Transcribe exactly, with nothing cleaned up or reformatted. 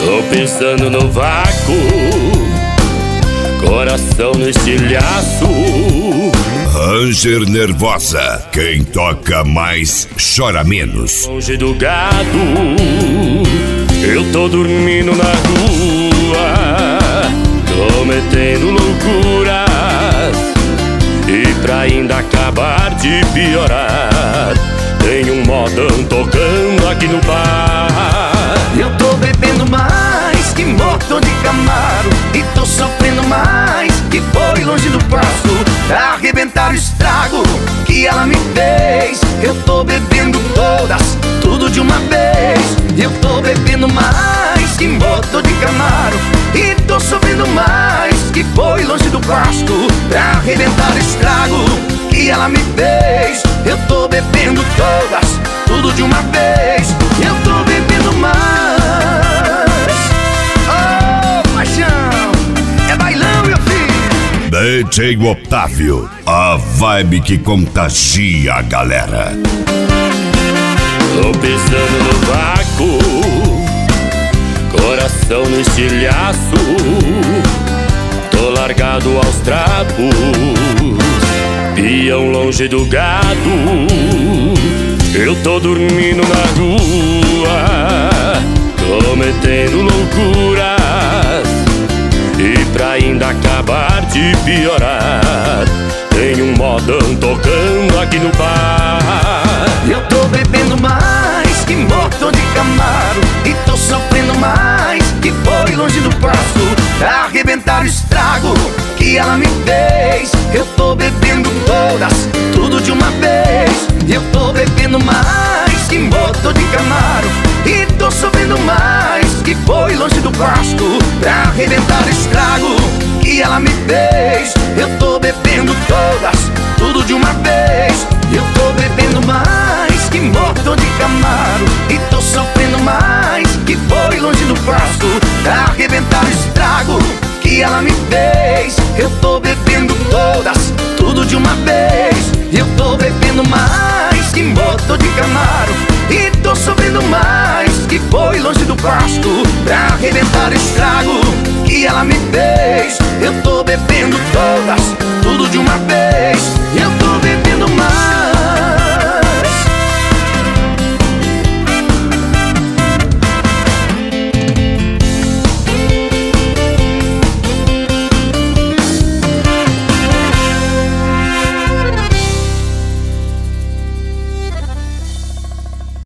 Tô pensando no vácuo, coração no estilhaço. Ranger Nervosa, quem toca mais chora menos. Longe do gado, eu tô dormindo na rua, cometendo loucuras, e pra ainda acabar de piorar, tem um modão tocando aqui no bar. Eu tô bebendo mais que motor de Camaro, e tô sofrendo mais que foi longe do pasto. Arrebentar o estrago que ela me fez. Eu tô bebendo todas, tudo de uma vez. Eu tô bebendo mais que motor de Camaro, e tô sofrendo mais que foi longe do pasto. Arrebentar o estrago que ela me fez. Eu tô bebendo todas, tudo de uma vez. Eu tô bebendo mais. Oh, paixão, é bailão, meu filho. D J Otávio, a vibe que contagia a galera. Tô pisando no vácuo, coração no estilhaço. Tô largado aos trapos, peão longe do gado. Eu tô dormindo na rua, cometendo loucuras, e pra ainda acabar de piorar, tem um modão tocando aqui no bar. Eu tô bebendo mais que motor de Camaro, e tô sofrendo mais que foi longe do pasto. Arrebentar o estrago que ela me fez. Eu tô bebendo todas, tudo de uma vez. Eu tô bebendo mais que motor de Camaro, e tô sofrendo mais que foi longe do pasto. Arrebentar o estrago que ela me fez. Eu tô bebendo todas, tudo de uma vez. Eu tô bebendo mais que motor de Camaro, e tô sofrendo mais que foi longe do pasto. Arrebentar o estrago que ela me fez. Eu tô bebendo todas, tudo de uma vez. Eu tô bebendo mais que motor de Camaro, e tô sofrendo mais que foi longe do pasto. Pra arrebentar o estrago que ela me fez. Eu tô bebendo todas, tudo de uma vez.